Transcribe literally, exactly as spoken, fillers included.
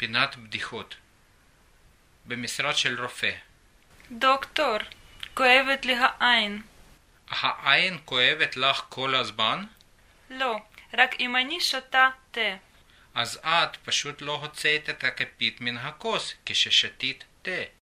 פינת בדיחות. במשרד של רופא. דוקטור, כואבת לי העין. העין כואבת לך כל הזמן? לא, רק אם אני שותה תה. אז את פשוט לא הוצאת את הכפית מן הכוס כששתית תה.